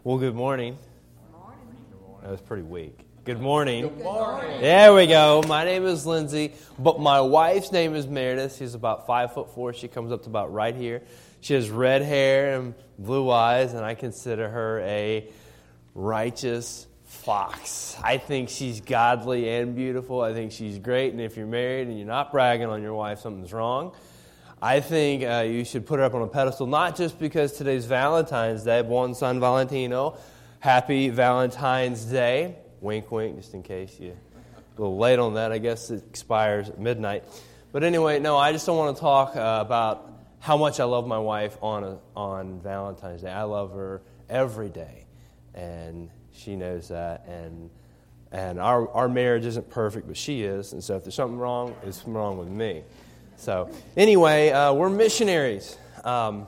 Well, good morning. Good morning. That was pretty weak. Good morning. Good morning. There we go. My name is Lindsay, but my wife's name is Meredith. She's about 5'4". She comes up to about right here. She has red hair and blue eyes, and I consider her a righteous fox. I think she's godly and beautiful. I think she's great, and if you're married and you're not bragging on your wife, something's wrong. I think you should put her up on a pedestal, not just because today's Valentine's Day, Buon San Valentino. Happy Valentine's Day. Wink, wink, just in case you're a little late on that. I guess it expires at midnight. But anyway, no, I just don't want to talk about how much I love my wife on Valentine's Day. I love her every day, and she knows that. And our marriage isn't perfect, but she is. And so if there's something wrong, it's something wrong with me. So anyway, we're missionaries, and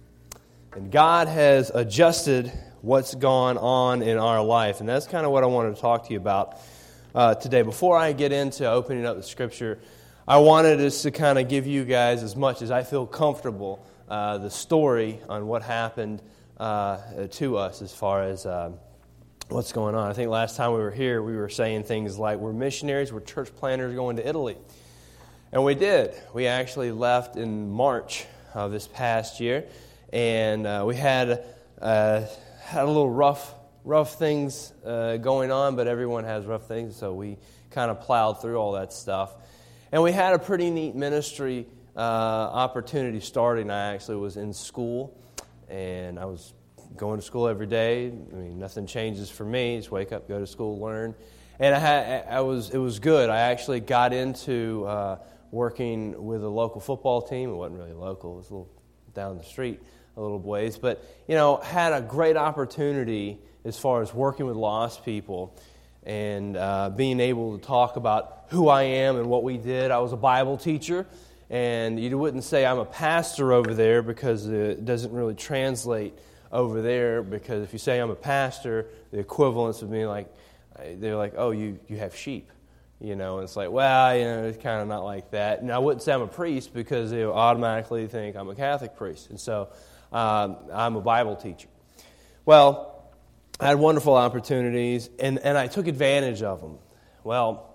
God has adjusted what's gone on in our life, and that's kind of what I wanted to talk to you about today. Before I get into opening up the Scripture, I wanted us to kind of give you guys, as much as I feel comfortable, the story on what happened to us as far as what's going on. I think last time we were here, we were saying things like, we're missionaries, we're church planters going to Italy. And we did. We actually left in March of this past year, and we had a little rough things going on, but everyone has rough things, so we kind of plowed through all that stuff. And we had a pretty neat ministry opportunity starting. I actually was in school, and I was going to school every day. I mean, nothing changes for me. Just wake up, go to school, learn. And it was good. I actually got into working with a local football team. It wasn't really local. It was a little down the street a little ways. But, had a great opportunity as far as working with lost people and being able to talk about who I am and what we did. I was a Bible teacher, and you wouldn't say I'm a pastor over there because it doesn't really translate over there, because if you say I'm a pastor, the equivalence would be like, they're like, oh, you have sheep. And it's like, well, it's kind of not like that. And I wouldn't say I'm a priest because they automatically think I'm a Catholic priest. And so I'm a Bible teacher. Well, I had wonderful opportunities, and I took advantage of them. Well,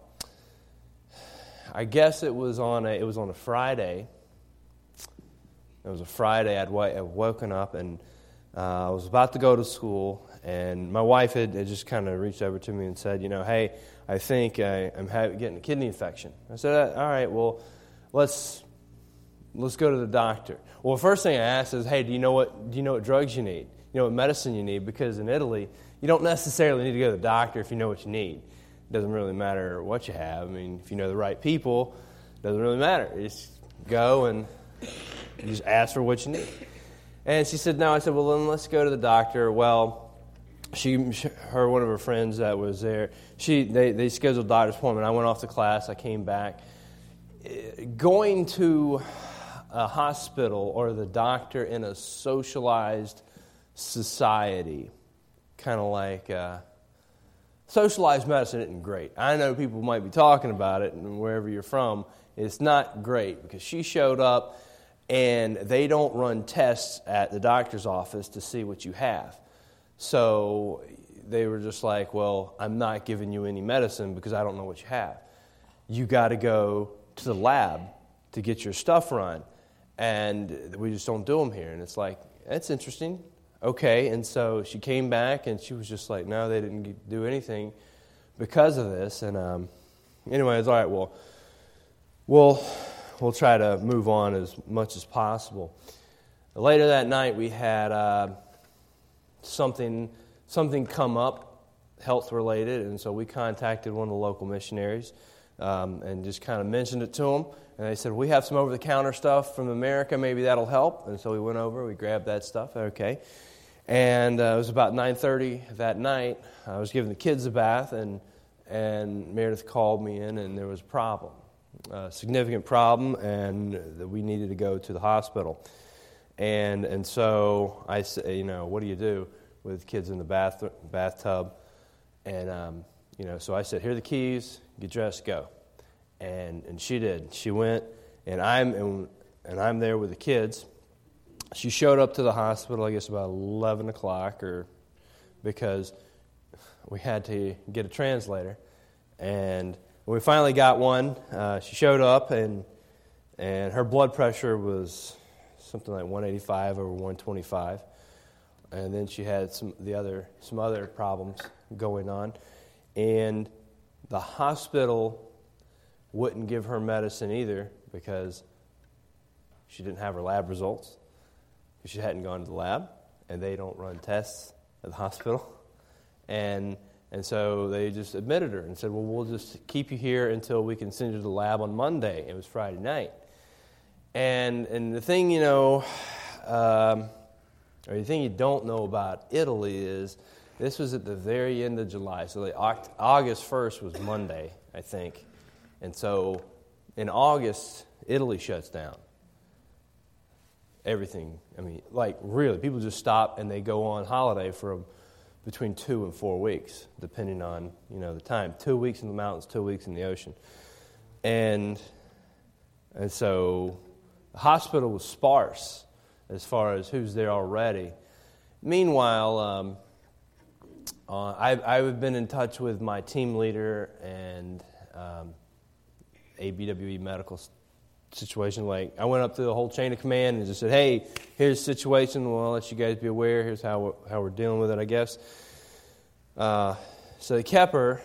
I guess it was on a Friday. It was a Friday. I'd woken up, and I was about to go to school, and my wife had just kind of reached over to me and said, hey, I think I'm getting a kidney infection. I said, all right, well, let's go to the doctor. Well, the first thing I asked is, hey, do you know what drugs you need? You know what medicine you need? Because in Italy, you don't necessarily need to go to the doctor if you know what you need. It doesn't really matter what you have. I mean, if you know the right people, it doesn't really matter. You just go and you just ask for what you need. And she said, no. I said, well, then let's go to the doctor. Well, one of her friends that was there, they scheduled a doctor's appointment. I went off to class. I came back. Going to a hospital or the doctor in a socialized society, kind of like socialized medicine isn't great. I know people might be talking about it, and wherever you're from, it's not great, because she showed up and they don't run tests at the doctor's office to see what you have. So they were just like, well, I'm not giving you any medicine because I don't know what you have. You got to go to the lab to get your stuff run, and we just don't do them here. And it's like, that's interesting. Okay, and so she came back, and she was just like, no, they didn't do anything because of this. And anyway, it's all right, well, we'll try to move on as much as possible. Later that night, we had something come up, health-related, and so we contacted one of the local missionaries and just kind of mentioned it to them. And they said, we have some over-the-counter stuff from America, maybe that'll help. And so we went over, we grabbed that stuff, okay. And it was about 9:30 that night. I was giving the kids a bath, and Meredith called me in, and there was a problem, a significant problem, and that we needed to go to the hospital. And so I said, what do you do with kids in the bathtub? And, so I said, here are the keys, get dressed, go. And she did. She went, and I'm there with the kids. She showed up to the hospital, I guess, about 11 o'clock or because we had to get a translator. And when we finally got one, she showed up, and her blood pressure was something like 185 over 125. And then she had some other problems going on. And the hospital wouldn't give her medicine either because she didn't have her lab results. She hadn't gone to the lab, and they don't run tests at the hospital. And so they just admitted her and said, well, we'll just keep you here until we can send you to the lab on Monday. It was Friday night. And the thing, or the thing you don't know about Italy is this was at the very end of July. So August 1st was Monday, I think. And so in August, Italy shuts down. Everything. Really, people just stop and they go on holiday for between 2 and 4 weeks, depending on, the time. 2 weeks in the mountains, 2 weeks in the ocean. And so the hospital was sparse as far as who's there already. Meanwhile, I've been in touch with my team leader and ABWE medical situation. I went up to the whole chain of command and just said, hey, here's the situation. Well, I'll let you guys be aware. Here's how we're dealing with it, I guess. So they kept her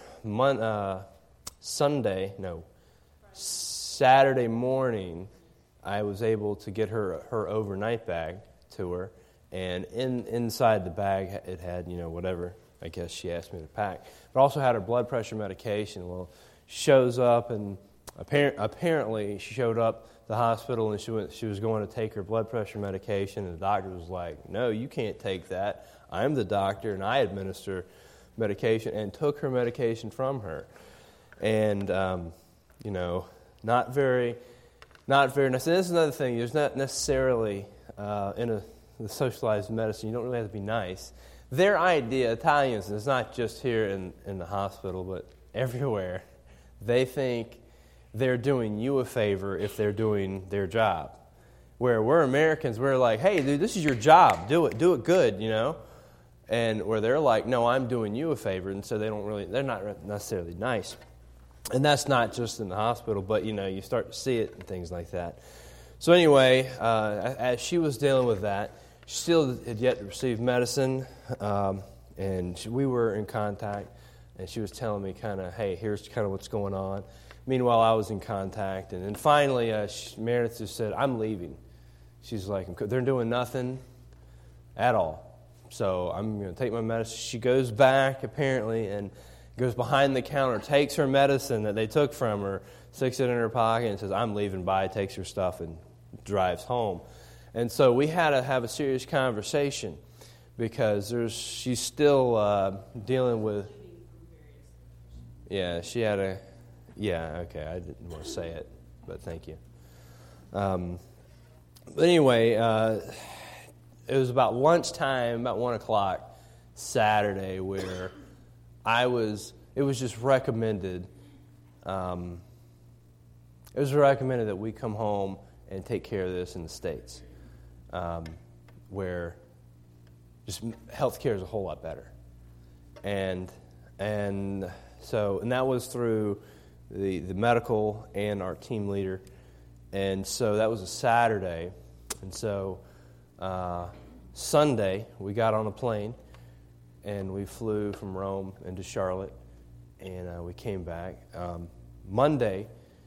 Saturday morning. I was able to get her overnight bag to her, and inside the bag it had whatever I guess she asked me to pack. But also had her blood pressure medication. Well, she shows up, and apparently she showed up at the hospital and she was going to take her blood pressure medication, and the doctor was like, no, you can't take that. I'm the doctor and I administer medication, and took her medication from her. And not very nice. And this is another thing. There's not necessarily in the socialized medicine, you don't really have to be nice. Their idea, Italians, and it's not just here in the hospital, but everywhere, they think they're doing you a favor if they're doing their job. Where we're Americans, we're like, hey, dude, this is your job. Do it good, And where they're like, no, I'm doing you a favor. And so they're not necessarily nice. And that's not just in the hospital, but, you start to see it and things like that. So anyway, as she was dealing with that, she still had yet to receive medicine, and we were in contact, and she was telling me kind of, hey, here's kind of what's going on. Meanwhile, I was in contact, and then finally, Meredith just said, I'm leaving. She's like, they're doing nothing at all, so I'm going to take my medicine. She goes back, apparently, and goes behind the counter, takes her medicine that they took from her, sticks it in her pocket, and says, I'm leaving, bye, takes her stuff, and drives home. And so we had to have a serious conversation because she's still dealing with... Yeah, she had a... Yeah, okay, I didn't want to say it, but thank you. But anyway, it was about lunchtime, about 1 o'clock Saturday, where it was just recommended... it was recommended that we come home and take care of this in the States, where just healthcare is a whole lot better. And that was through the medical and our team leader. And so that was a Saturday. And so Sunday, we got on a plane, and we flew from Rome into Charlotte, and we came back. Monday,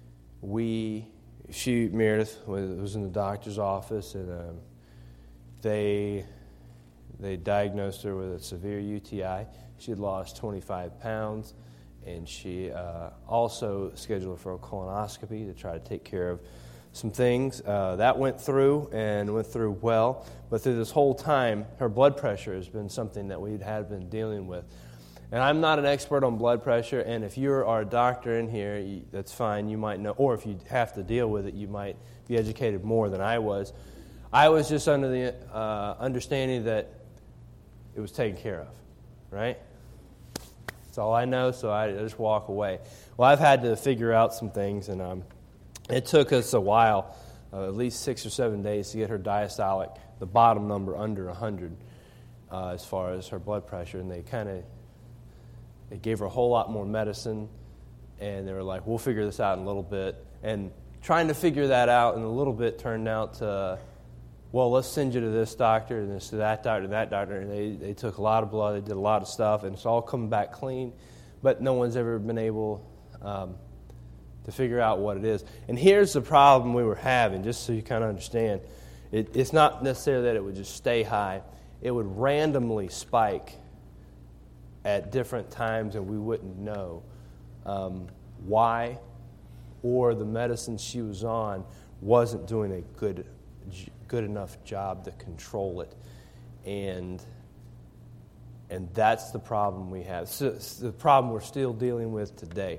Meredith was in the doctor's office, and they diagnosed her with a severe UTI. She had lost 25 pounds, and she also scheduled for a colonoscopy to try to take care of some things. That went through well, but through this whole time, her blood pressure has been something that we had been dealing with. And I'm not an expert on blood pressure, and if you are a doctor in here, that's fine, you might know, or if you have to deal with it, you might be educated more than I was. I was just under the understanding that it was taken care of, right? That's all I know, so I just walk away. Well, I've had to figure out some things, and it took us a while, at least 6 or 7 days, to get her diastolic, the bottom number, under 100. as far as her blood pressure, and they gave her a whole lot more medicine, and they were like, we'll figure this out in a little bit. And trying to figure that out in a little bit turned out to, well, let's send you to this doctor and this to that doctor and that doctor. And they took a lot of blood, they did a lot of stuff, and it's all coming back clean. But no one's ever been able to figure out what it is. And here's the problem we were having, just so you kind of understand. It's not necessarily that it would just stay high. It would randomly spike at different times, and we wouldn't know why, or the medicine she was on wasn't doing a good enough job to control it. And that's the problem we have. So it's the problem we're still dealing with today.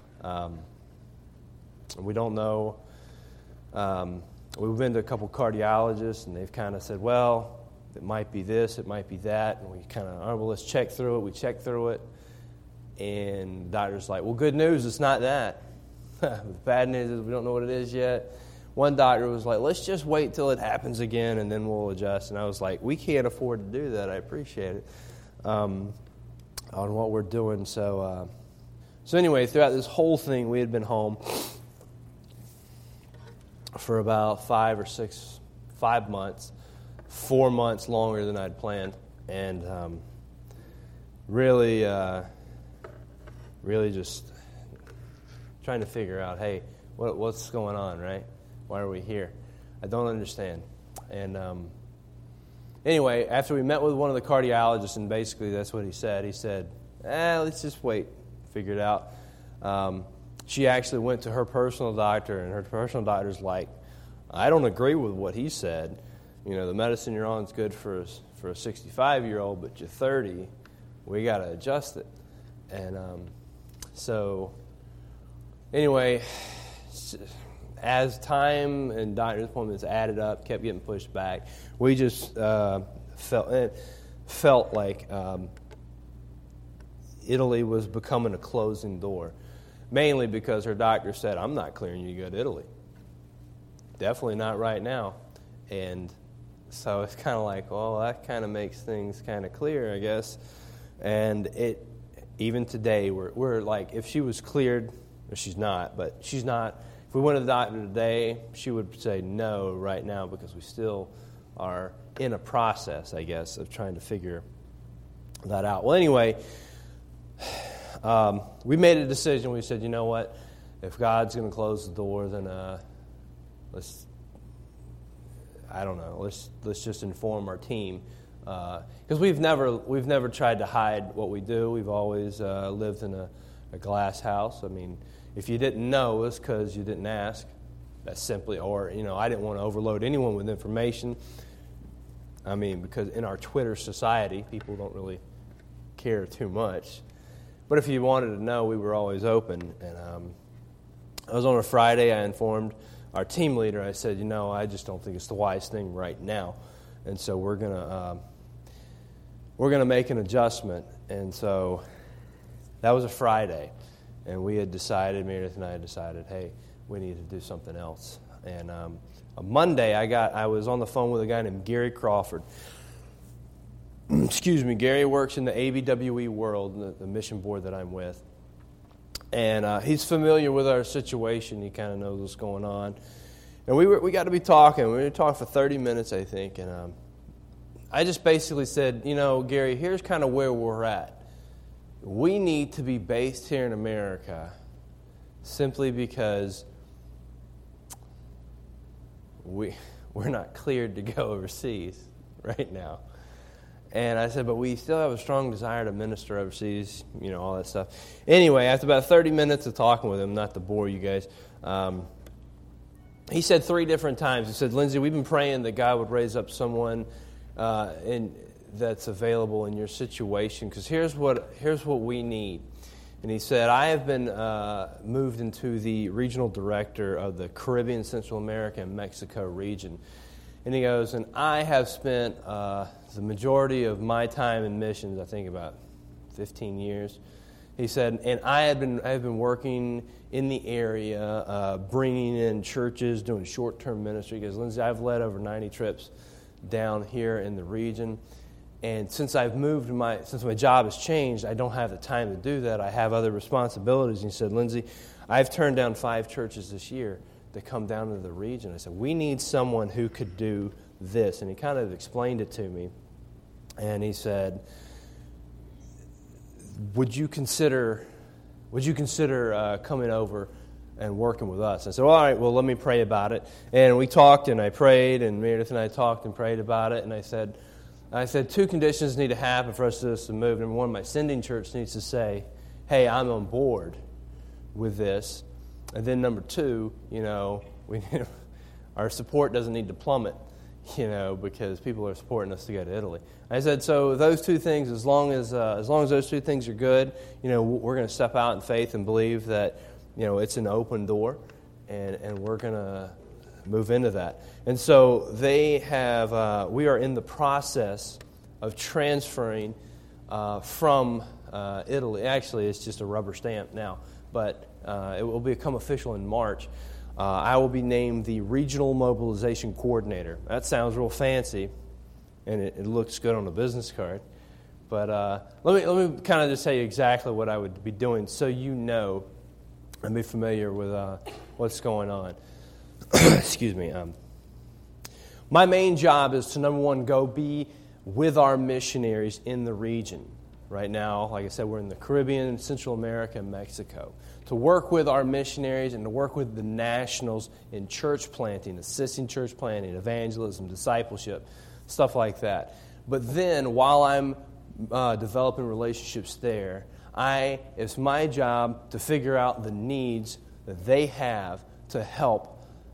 We don't know. We've been to a couple cardiologists, and they've kind of said, well, it might be this, it might be that. And we kind of, all right, well, let's check through it. We check through it. And the doctor's like, well, good news, it's not that. The bad news is we don't know what it is yet. One doctor was like, let's just wait till it happens again, and then we'll adjust. And I was like, we can't afford to do that. I appreciate it on what we're doing. So anyway, throughout this whole thing, we had been home for about 5 months, 4 months longer than I'd planned, and really just trying to figure out, hey, what's going on, right? Why are we here? I don't understand. And anyway, after we met with one of the cardiologists, and basically that's what he said. He said, let's just wait, figure it out. She actually went to her personal doctor, and her personal doctor's like, I don't agree with what he said. You know, the medicine you're on is good for a 65-year-old, but you're 30. We got to adjust it. And so anyway, as time and doctor's appointments added up, kept getting pushed back, we just felt like Italy was becoming a closing door. Mainly because her doctor said, I'm not clearing you to go to Italy. Definitely not right now. And so it's kind of like, well, that kind of makes things kind of clear, I guess. And even today, we're like, if she was cleared, or she's not, but she's not. If we went to the doctor today, she would say no right now because we still are in a process, I guess, of trying to figure that out. Well, anyway, we made a decision. We said, you know what? If God's going to close the door, then let's just inform our team. Because we've never tried to hide what we do. We've always lived in a glass house. I mean, if you didn't know, it's because you didn't ask. That's simply, or, I didn't want to overload anyone with information. I mean, because in our Twitter society, people don't really care too much. But if you wanted to know, we were always open. And I was on a Friday, I informed our team leader. I said, I just don't think it's the wise thing right now. And so we're gonna make an adjustment. And so that was a Friday. And we had decided, Meredith and I had decided, hey, we need to do something else. And on Monday, I was on the phone with a guy named Gary Crawford. Excuse me, Gary works in the ABWE world, the mission board that I'm with. And he's familiar with our situation. He kind of knows what's going on. And we got to be talking. We were talking for 30 minutes, I think. And I just basically said, Gary, here's kind of where we're at. We need to be based here in America simply because we're not cleared to go overseas right now. And I said, but we still have a strong desire to minister overseas, all that stuff. Anyway, after about 30 minutes of talking with him, not to bore you guys, he said 3 different times. He said, Lindsay, we've been praying that God would raise up someone that's available in your situation, because here's what we need. And he said, I have been moved into the regional director of the Caribbean, Central America, and Mexico region. And he goes, and I have spent the majority of my time in missions, I think about 15 years. He said, and I have been working in the area, bringing in churches, doing short-term ministry. He goes, Lindsay, I've led over 90 trips down here in the region. And since I've moved, since my job has changed, I don't have the time to do that. I have other responsibilities. And he said, Lindsay, I've turned down 5 churches this year to come down to the region. I said, we need someone who could do this. And he kind of explained it to me. And he said, would you consider coming over and working with us? I said, all right, well, let me pray about it. And we talked, and I prayed, and Meredith and I talked and prayed about it. And I said, 2 conditions need to happen for us to move. Number one, my sending church needs to say, hey, I'm on board with this. And then number 2, our support doesn't need to plummet, because people are supporting us to go to Italy. I said, so those 2 things, as long as those 2 things are good, we're going to step out in faith and believe that, it's an open door, and we're going to move into that. And so we are in the process of transferring from Italy. Actually, it's just a rubber stamp now, but it will become official in March. I will be named the Regional Mobilization Coordinator. That sounds real fancy, and it looks good on a business card. But let me kind of just tell you exactly what I would be doing so and be familiar with what's going on. Excuse me. My main job is to, number one, go be with our missionaries in the region. Right now, like I said, we're in the Caribbean, Central America, and Mexico. To work with our missionaries and to work with the nationals in church planting, assisting church planting, evangelism, discipleship, stuff like that. But then, while I'm developing relationships there, it's my job to figure out the needs that they have to help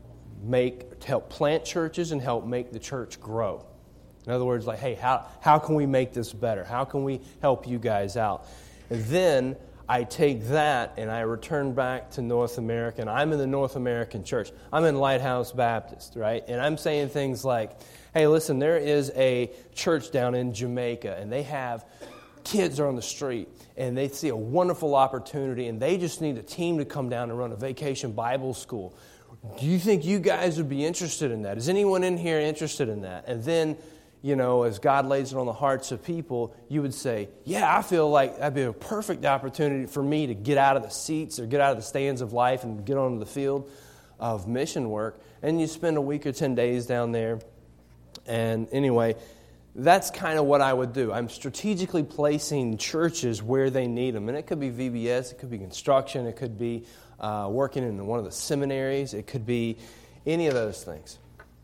plant churches and help make the church grow. In other words, like, hey, how can we make this better? How can we help you guys out? And then I take that and I return back to North America, and I'm in the North American church. I'm in Lighthouse Baptist, right? And I'm saying things like, hey, listen, there is a church down in Jamaica, and they have kids are on the street, and they see a wonderful opportunity, and they just need a team to come down and run a vacation Bible school. Do you think you guys would be interested in that? Is anyone in here interested in that? And then, as God lays it on the hearts of people, you would say, yeah, I feel like that'd be a perfect opportunity for me to get out of the seats or get out of the stands of life and get onto the field of mission work. And you spend a week or 10 days down there. And anyway, that's kind of what I would do. I'm strategically placing churches where they need them. And it could be VBS, it could be construction, it could be working in one of the seminaries, it could be any of those things.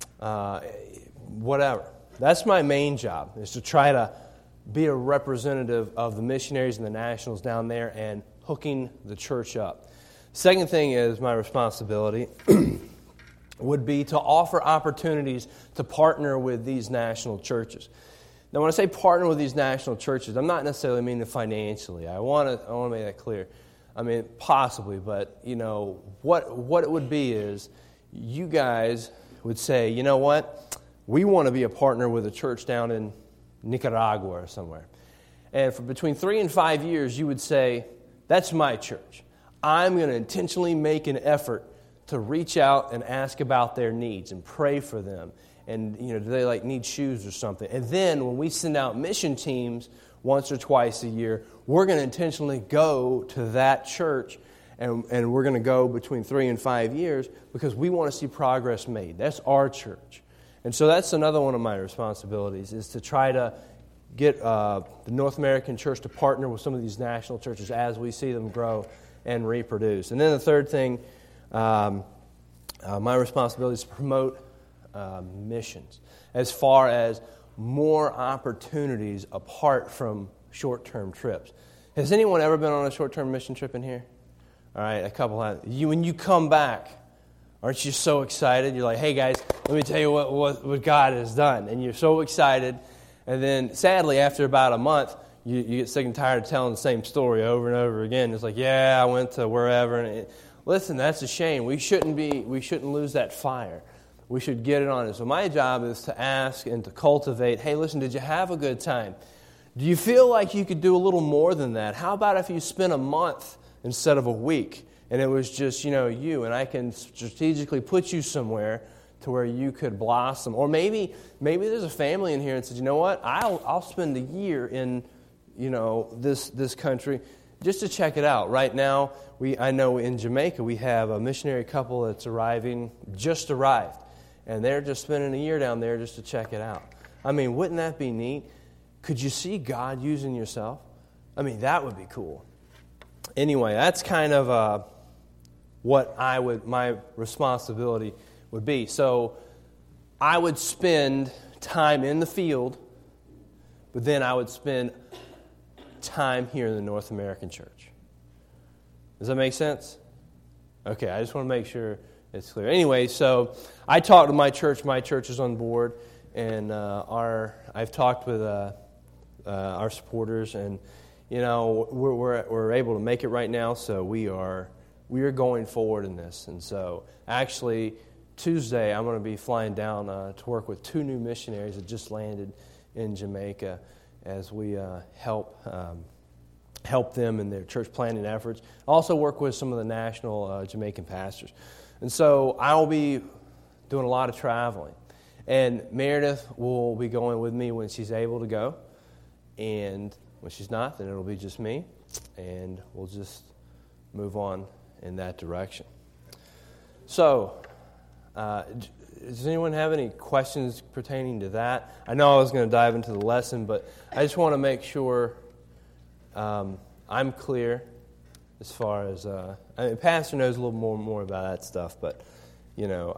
Whatever. That's my main job, is to try to be a representative of the missionaries and the nationals down there and hooking the church up. Second thing is my responsibility would be to offer opportunities to partner with these national churches. Now, when I say partner with these national churches, I'm not necessarily meaning financially. I want to make that clear. I mean, possibly, but, what it would be is you guys would say, you know what, we want to be a partner with a church down in Nicaragua or somewhere. And for between 3 and 5 years, you would say, that's my church. I'm going to intentionally make an effort to reach out and ask about their needs and pray for them. And, do they need shoes or something? And then when we send out mission teams once or twice a year, we're going to intentionally go to that church, and we're going to go between 3 and 5 years because we want to see progress made. That's our church. And so that's another one of my responsibilities, is to try to get the North American church to partner with some of these national churches as we see them grow and reproduce. And then the third thing, my responsibility is to promote missions as far as more opportunities apart from short-term trips. Has anyone ever been on a short-term mission trip in here? All right, a couple have. When you come back, aren't you so excited? You're like, hey guys, let me tell you what God has done. And you're so excited. And then sadly, after about a month, you get sick and tired of telling the same story over and over again. It's like, yeah, I went to wherever. Listen, that's a shame. We shouldn't lose that fire. We should get it on it. So my job is to ask and to cultivate, hey, listen, did you have a good time? Do you feel like you could do a little more than that? How about if you spent a month instead of a week, and it was just, you and I can strategically put you somewhere to where you could blossom. Or maybe there's a family in here and says, you know what, I'll spend a year in, this country just to check it out. Right now, I know in Jamaica we have a missionary couple that's just arrived. And they're just spending a year down there just to check it out. I mean, wouldn't that be neat? Could you see God using yourself? I mean, that would be cool. Anyway, that's kind of what my responsibility would be. So I would spend time in the field, but then I would spend time here in the North American church. Does that make sense? Okay, I just want to make sure it's clear. Anyway, so I talked to my church. My church is on board, and I've talked with our supporters, and we're able to make it right now. So we are going forward in this, and so actually Tuesday I'm going to be flying down to work with 2 new missionaries that just landed in Jamaica as we help them in their church planting efforts. Also work with some of the national Jamaican pastors. And so I will be doing a lot of traveling. And Meredith will be going with me when she's able to go. And when she's not, then it'll be just me. And we'll just move on in that direction. So, does anyone have any questions pertaining to that? I know I was going to dive into the lesson, but I just want to make sure I'm clear. As far as, Pastor knows a little more about that stuff, but, all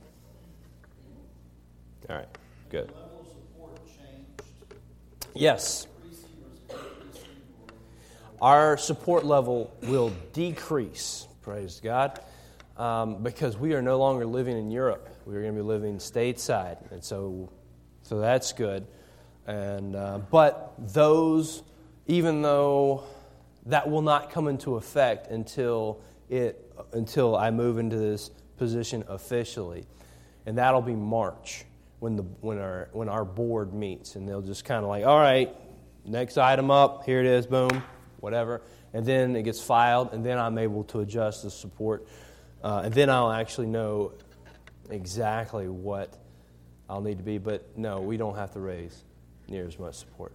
right, good. The level of support changed? Yes. Our support level will decrease, praise God, because we are no longer living in Europe. We're going to be living stateside, and so that's good. And but those, even though that will not come into effect until I move into this position officially, and that'll be March when our board meets, and they'll just kind of like, all right, next item up, here it is, boom, whatever, and then it gets filed, and then I'm able to adjust the support, and then I'll actually know exactly what I'll need to be. But no, we don't have to raise near as much support.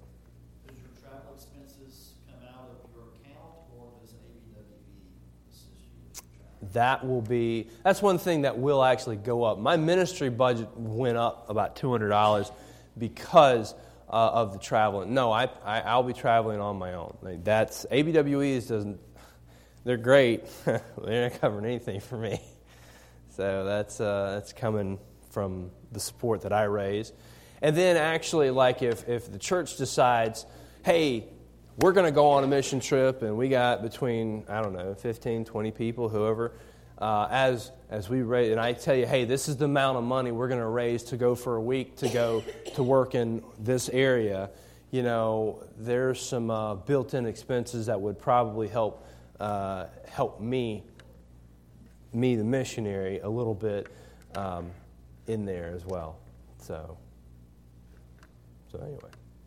That's one thing that will actually go up. My ministry budget went up about $200 because of the traveling. No, I'll be traveling on my own. That's ABWEs they're great. They're not covering anything for me. So that's coming from the support that I raise. And then actually, like if the church decides, hey, we're going to go on a mission trip, and we got between, 15, 20 people, whoever, as we raise, and I tell you, hey, this is the amount of money we're going to raise to go for a week to go to work in this area, there's some built-in expenses that would probably help me, the missionary, a little bit in there as well. So anyway.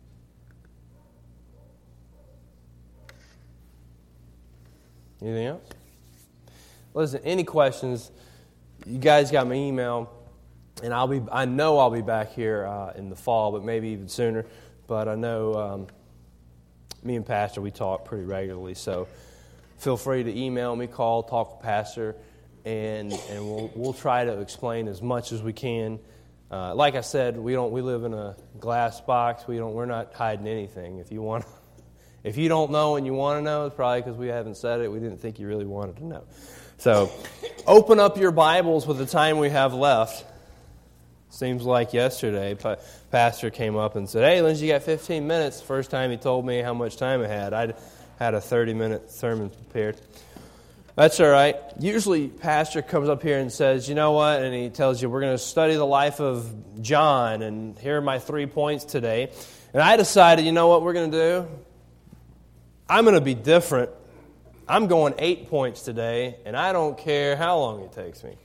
Anything else? Listen, any questions? You guys got my email, and I know I'll be back here in the fall, but maybe even sooner. But I know me and Pastor, we talk pretty regularly, so feel free to email me, call, talk with Pastor, and we'll try to explain as much as we can. Like I said, we live in a glass box. We're not hiding anything. If you don't know and you want to know, it's probably because we haven't said it. We didn't think you really wanted to know. So, open up your Bibles with the time we have left. Seems like yesterday, Pastor came up and said, hey, Lindsay, you got 15 minutes. First time he told me how much time I had. I had a 30-minute sermon prepared. That's all right. Usually, Pastor comes up here and says, you know what? And he tells you, we're going to study the life of John, and here are my 3 points today. And I decided, you know what we're going to do? I'm going to be different. I'm going 8 points today, and I don't care how long it takes me.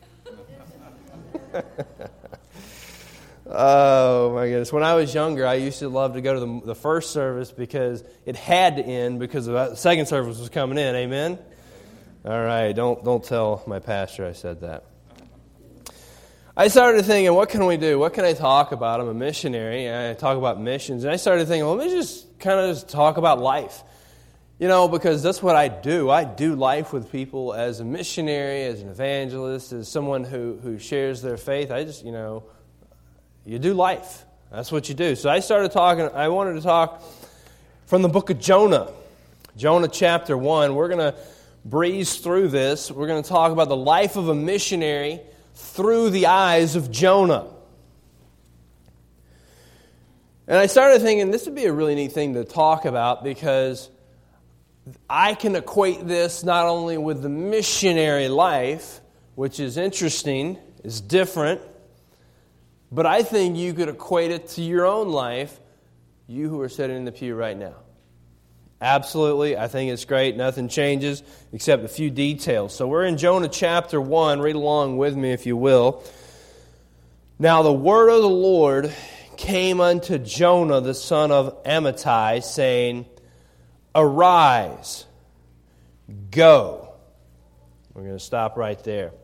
Oh, my goodness. When I was younger, I used to love to go to the first service because it had to end because the second service was coming in. Amen? All right. Don't tell my pastor I said that. I started thinking, what can we do? What can I talk about? I'm a missionary, and I talk about missions. And I started thinking, well, let me just kind of just talk about life. Because that's what I do. I do life with people as a missionary, as an evangelist, as someone who shares their faith. I just, you do life. That's what you do. So I wanted to talk from the book of Jonah. Jonah chapter 1. We're going to breeze through this. We're going to talk about the life of a missionary through the eyes of Jonah. And I started thinking this would be a really neat thing to talk about because I can equate this not only with the missionary life, which is interesting, is different, but I think you could equate it to your own life, you who are sitting in the pew right now. Absolutely, I think it's great. Nothing changes except a few details. So we're in Jonah chapter 1. Read along with me if you will. Now the word of the Lord came unto Jonah the son of Amittai, saying, Arise, go. We're going to stop right there.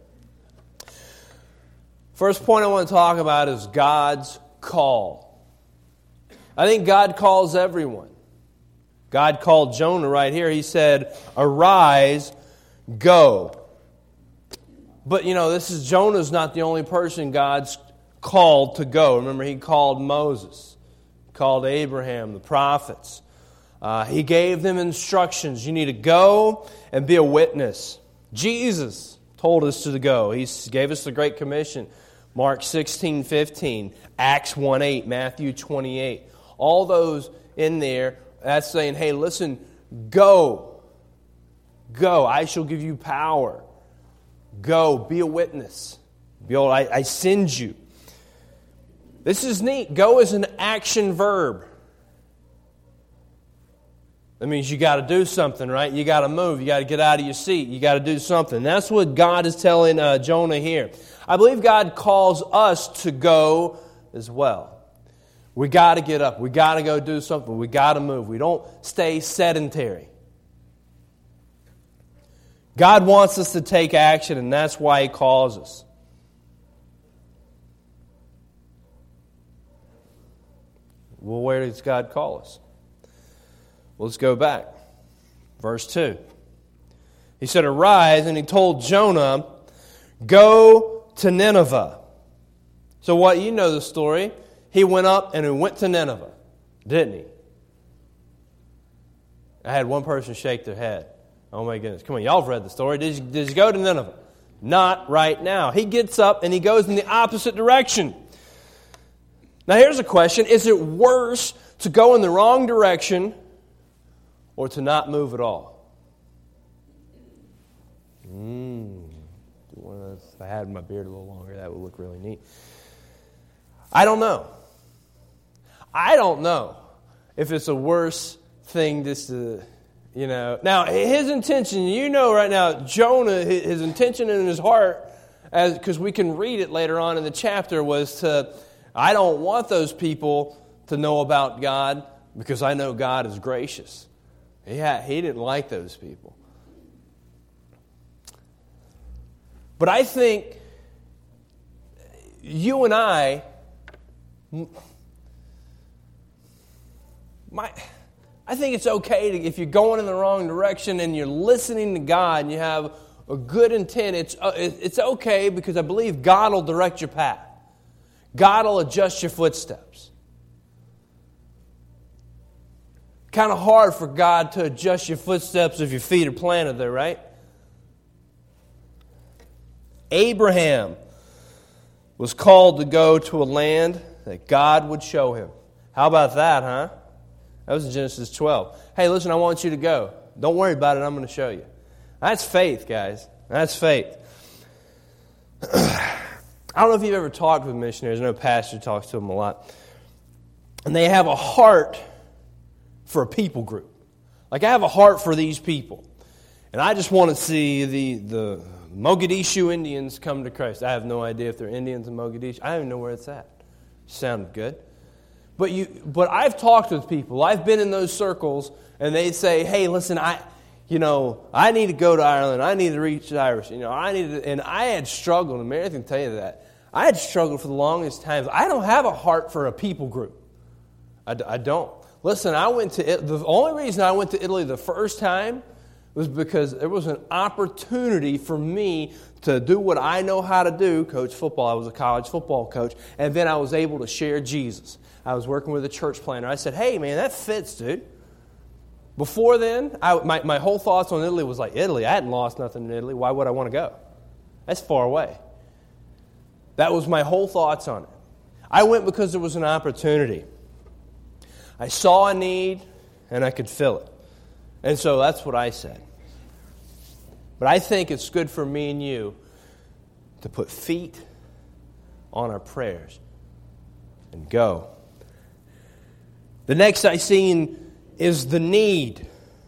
First point I want to talk about is God's call. I think God calls everyone. God called Jonah right here. He said, Arise, go. But Jonah's not the only person God's called to go. Remember, He called Moses, called Abraham, the prophets. He gave them instructions. You need to go and be a witness. Jesus told us to go. He gave us the Great Commission. Mark 16:15, Acts 1:8, Matthew 28. All those in there, that's saying, hey, listen, go. Go. I shall give you power. Go. Be a witness. Behold, I send you. This is neat. Go is an action verb. That means you got to do something, right? You got to move. You got to get out of your seat. You got to do something. That's what God is telling Jonah here. I believe God calls us to go as well. We got to get up. We got to go do something. We got to move. We don't stay sedentary. God wants us to take action, and that's why He calls us. Well, where does God call us? Well, let's go back. Verse 2. He said, Arise, and He told Jonah, Go to Nineveh. So what, you know the story. He went up and he went to Nineveh, didn't he? I had one person shake their head. Oh my goodness. Come on, y'all have read the story. Did you go to Nineveh? Not right now. He gets up and he goes in the opposite direction. Now here's a question. Is it worse to go in the wrong direction or to not move at all? If I had my beard a little longer, that would look really neat. I don't know. I don't know if it's a worse thing just to, Now, his intention, right now, Jonah, his intention in his heart, because we can read it later on in the chapter, was I don't want those people to know about God because I know God is gracious. Yeah, he didn't like those people. But I think you and I think it's okay if you're going in the wrong direction and you're listening to God and you have a good intent. It's okay because I believe God will direct your path. God will adjust your footsteps. Kind of hard for God to adjust your footsteps if your feet are planted there, right? Abraham was called to go to a land that God would show him. How about that, huh? That was in Genesis 12. Hey, listen, I want you to go. Don't worry about it. I'm going to show you. That's faith, guys. That's faith. I don't know if you've ever talked with missionaries. I know Pastor talks to them a lot. And they have a heart for a people group. Like, I have a heart for these people. And I just want to see the Mogadishu Indians come to Christ. I have no idea if they're Indians in Mogadishu. I don't even know where it's at. Sounded good. But I've talked with people. I've been in those circles, and they say, "Hey, listen, I need to go to Ireland. I need to reach the Irish. And I had struggled. And Mary can tell you that I had struggled for the longest times. I don't have a heart for a people group. I don't. Listen, the only reason I went to Italy the first time was because there was an opportunity for me to do what I know how to do, coach football. I was a college football coach, and then I was able to share Jesus. I was working with a church planner. I said, hey, man, that fits, dude. Before then, my whole thoughts on Italy was like, Italy? I hadn't lost nothing in Italy. Why would I want to go? That's far away. That was my whole thoughts on it. I went because there was an opportunity. I saw a need, and I could fill it. And so that's what I said. But I think it's good for me and you to put feet on our prayers and go. The next I seen is the need.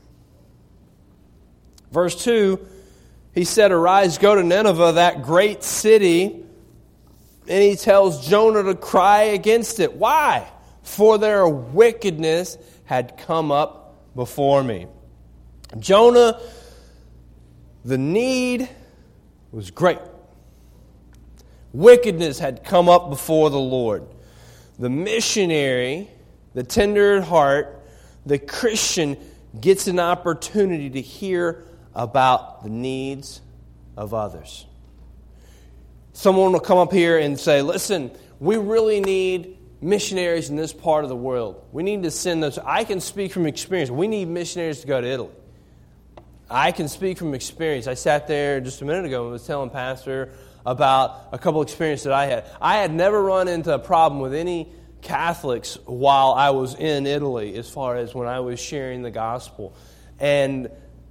Verse 2, he said, arise, go to Nineveh, that great city. And he tells Jonah to cry against it. Why? For their wickedness had come up before me. Jonah, the need was great. Wickedness had come up before the Lord. The missionary, the tender at heart, the Christian gets an opportunity to hear about the needs of others. Someone will come up here and say, listen, we really need missionaries in this part of the world. We need to send those. I can speak from experience. We need missionaries to go to Italy. I can speak from experience. I sat there just a minute ago and was telling Pastor about a couple experiences that I had. I had never run into a problem with any Catholics while I was in Italy as far as when I was sharing the gospel. And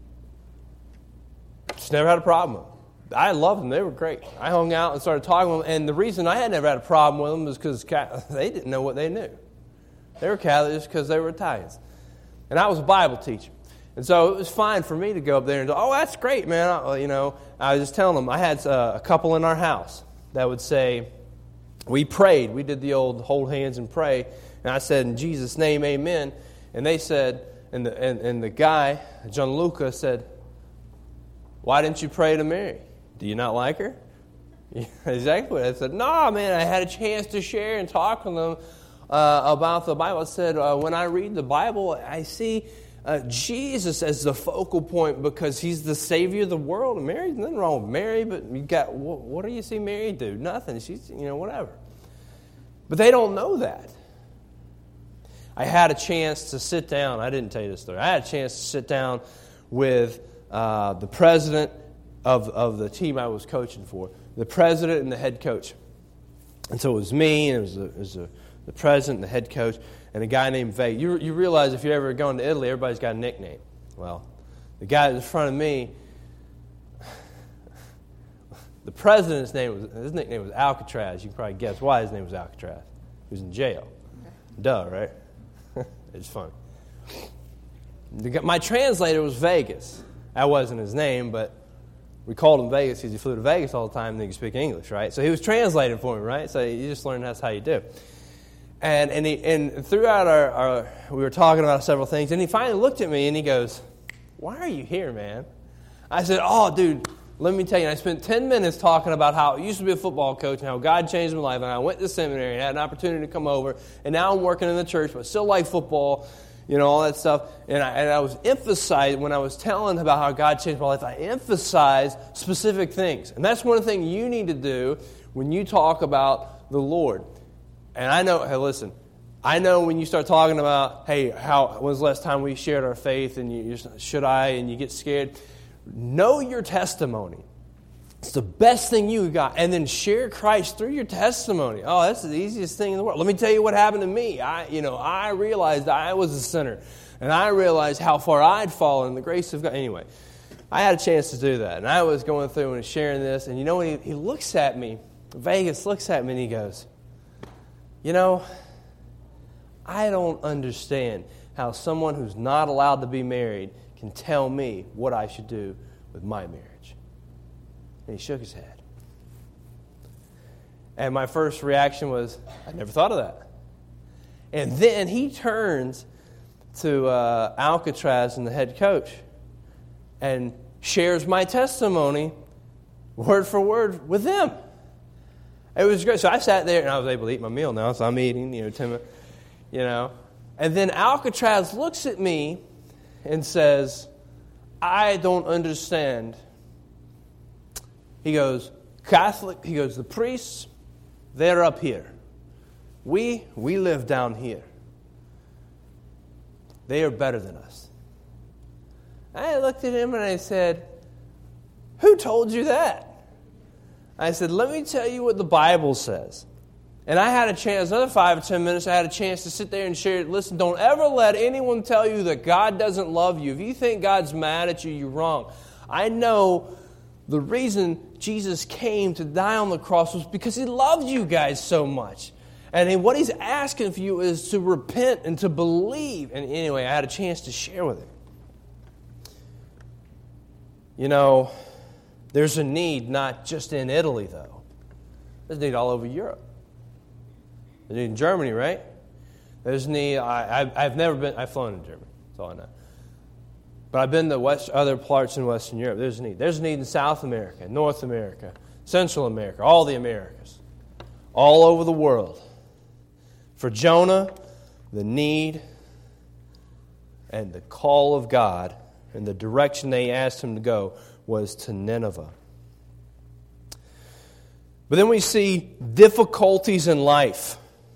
just never had a problem with them. I loved them. They were great. I hung out and started talking with them. And the reason I had never had a problem with them was because they didn't know what they knew. They were Catholics because they were Italians. And I was a Bible teacher. And so it was fine for me to go up there and go, oh, that's great, man. I was just telling them, I had a couple in our house that would say, we prayed. We did the old hold hands and pray. And I said, in Jesus' name, amen. And they said, and the guy, Gianluca, said, why didn't you pray to Mary? Do you not like her? Yeah, exactly. I said, no, man, I had a chance to share and talk with them about the Bible. I said, when I read the Bible, I see Jesus as the focal point because he's the Savior of the world. And Mary's nothing wrong with Mary, but you got what do you see Mary do? Nothing. She's, whatever. But they don't know that. I had a chance to sit down. I didn't tell you this story. I had a chance to sit down with the president of the team I was coaching for, the president and the head coach. And so it was me, and it was the president and the head coach, and a guy named Vegas. You realize if you're ever going to Italy, everybody's got a nickname. Well, the guy in front of me, the president's his nickname was Alcatraz. You can probably guess why his name was Alcatraz. He was in jail. Duh, right? It's funny. My translator was Vegas. That wasn't his name, but we called him Vegas because he flew to Vegas all the time and he could speak English, right? So he was translating for me, right? So you just learn that's how you do. And throughout our we were talking about several things, and he finally looked at me and he goes, why are you here, man? I said, oh, dude, let me tell you, I spent 10 minutes talking about how I used to be a football coach and how God changed my life, and I went to seminary and had an opportunity to come over, and now I'm working in the church, but still like football, all that stuff. And I was emphasizing, when I was telling about how God changed my life, I emphasized specific things. And that's one thing you need to do when you talk about the Lord. And I know, hey, listen, I know when you start talking about, hey, when's the last time we shared our faith, and and you get scared, know your testimony. It's the best thing you got. And then share Christ through your testimony. Oh, that's the easiest thing in the world. Let me tell you what happened to me. I realized I was a sinner. And I realized how far I'd fallen in the grace of God. Anyway, I had a chance to do that. And I was going through and sharing this. And he looks at me. Vegas looks at me and he goes, I don't understand how someone who's not allowed to be married can tell me what I should do with my marriage. And he shook his head. And my first reaction was, I never thought of that. And then he turns to Alcatraz and the head coach and shares my testimony word for word with them. It was great. So I sat there, and I was able to eat my meal now, so I'm eating, 10 minutes, And then Alcatraz looks at me and says, I don't understand. He goes, Catholic, he goes, the priests, they're up here. We live down here. They are better than us. I looked at him and I said, who told you that? I said, let me tell you what the Bible says. And I had a chance, another 5 or 10 minutes, I had a chance to sit there and share it. Listen, don't ever let anyone tell you that God doesn't love you. If you think God's mad at you, you're wrong. I know the reason Jesus came to die on the cross was because He loved you guys so much. And what He's asking for you is to repent and to believe. And anyway, I had a chance to share with him. There's a need not just in Italy, though. There's a need all over Europe. There's a need in Germany, right? There's a need. I've never been. I've flown in Germany. That's all I know. But I've been to other parts in Western Europe. There's a need. There's a need in South America, North America, Central America, all the Americas, all over the world. For Jonah, the need and the call of God and the direction they asked him to go was to Nineveh. But then we see difficulties in life.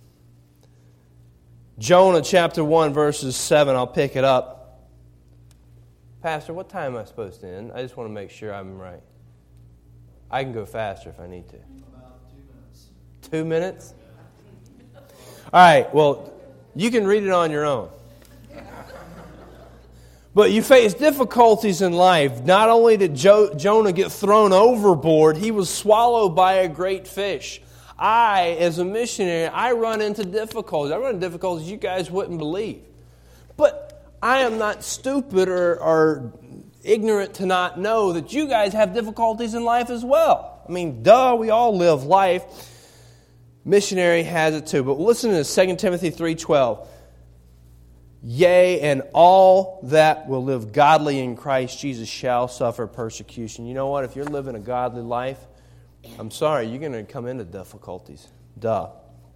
Jonah chapter 1 verses 7, I'll pick it up. Pastor, what time am I supposed to end? I just want to make sure I'm right. I can go faster if I need to. About 2 minutes. 2 minutes? All right, well, you can read it on your own. But you face difficulties in life. Not only did Jonah get thrown overboard, he was swallowed by a great fish. As a missionary, I run into difficulties. I run into difficulties you guys wouldn't believe. But I am not stupid or ignorant to not know that you guys have difficulties in life as well. I mean, duh, we all live life. Missionary has it too. But listen to this, 2 Timothy 3:12. Yea, and all that will live godly in Christ Jesus shall suffer persecution. You know what? If you're living a godly life, I'm sorry, you're going to come into difficulties. Duh.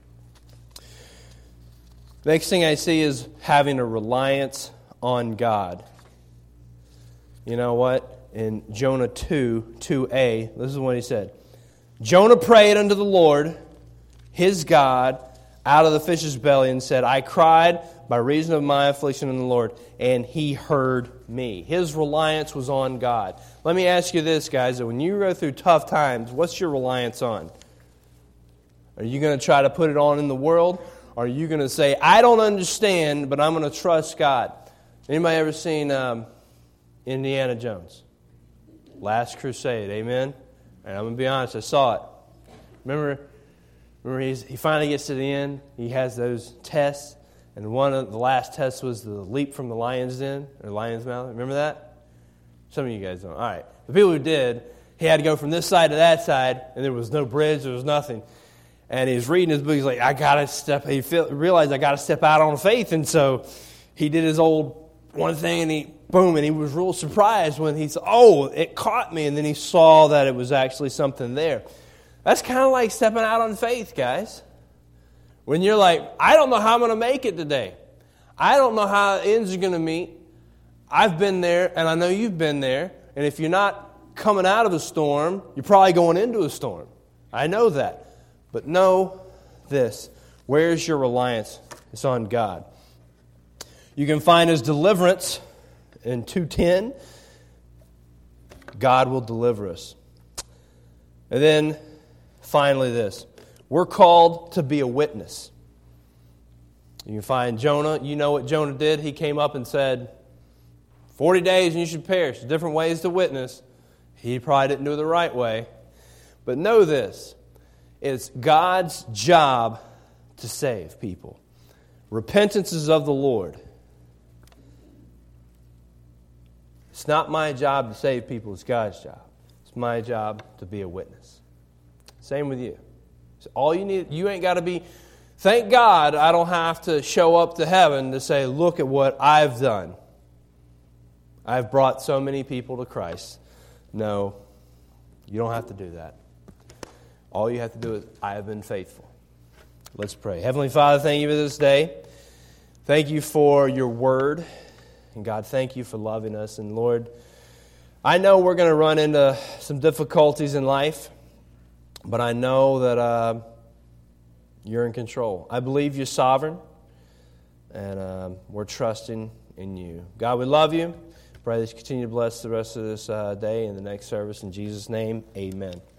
Next thing I see is having a reliance on God. You know what? In Jonah 2:2a, this is what he said. Jonah prayed unto the Lord, his God, out of the fish's belly and said, I cried by reason of my affliction in the Lord, and He heard me. His reliance was on God. Let me ask you this, guys, that when you go through tough times, what's your reliance on? Are you going to try to put it on in the world? Or are you going to say, I don't understand, but I'm going to trust God? Anybody ever seen Indiana Jones? Last Crusade, amen? And I'm going to be honest, I saw it. Remember he finally gets to the end, he has those tests, and one of the last tests was the leap from the lion's den, or lion's mouth. Remember that? Some of you guys don't. All right. The people who did, he had to go from this side to that side, and there was no bridge, there was nothing. And he's reading his book, he's like, he realized I got to step out on faith, and so he did his old one thing, and he was real surprised when he said, it caught me, and then he saw that it was actually something there. That's kind of like stepping out on faith, guys. When you're like, I don't know how I'm going to make it today. I don't know how ends are going to meet. I've been there, and I know you've been there. And if you're not coming out of a storm, you're probably going into a storm. I know that. But know this. Where's your reliance? It's on God. You can find His deliverance in 2:10. God will deliver us. And then, finally this. We're called to be a witness. You can find Jonah. You know what Jonah did? He came up and said, 40 days and you should perish. Different ways to witness. He probably didn't do it the right way. But know this. It's God's job to save people. Repentance is of the Lord. It's not my job to save people. It's God's job. It's my job to be a witness. Same with you. So all you need, you ain't got to be, thank God I don't have to show up to heaven to say, look at what I've done. I've brought so many people to Christ. No, you don't have to do that. All you have to do is, I have been faithful. Let's pray. Heavenly Father, thank you for this day. Thank you for your word. And God, thank you for loving us. And Lord, I know we're going to run into some difficulties in life, but I know that you're in control. I believe you're sovereign, and we're trusting in you. God, we love you. Pray that you continue to bless the rest of this day and the next service. In Jesus' name, amen.